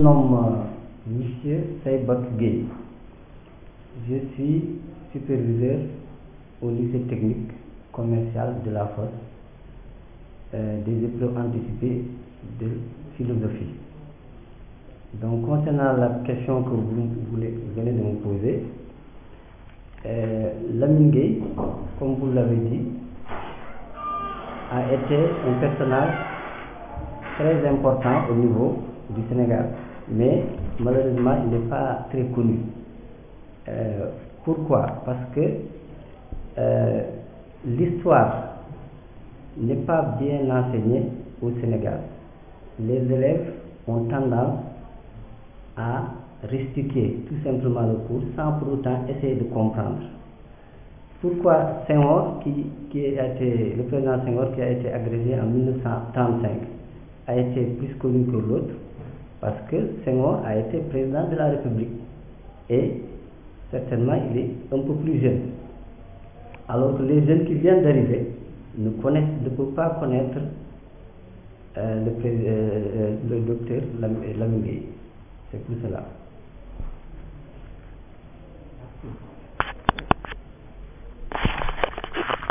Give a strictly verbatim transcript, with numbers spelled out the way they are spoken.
nomme euh, Monsieur Saïbak Gueye. Je suis superviseur au lycée technique commercial de la Fosse euh, des épreuves anticipées de philosophie. Donc, concernant la question que vous, voulez, vous venez de me poser, euh, Lamine Gueye, comme vous l'avez dit, a été un personnage très important au niveau du Sénégal, mais malheureusement il n'est pas très connu. Euh, pourquoi? Parce que euh, l'histoire n'est pas bien enseignée au Sénégal. Les élèves ont tendance à restituer tout simplement le cours sans pour autant essayer de comprendre. Pourquoi Senghor, qui, qui a été, le président Senghor qui a été agrégé en mille neuf cent trente-cinq, a été plus connu que l'autre? Parce que Senghor a été président de la République et certainement il est un peu plus jeune. Alors que les jeunes qui viennent d'arriver ne connaissent, ne peuvent pas connaître euh, le, euh, le docteur Lamine Gueye. C'est pour cela.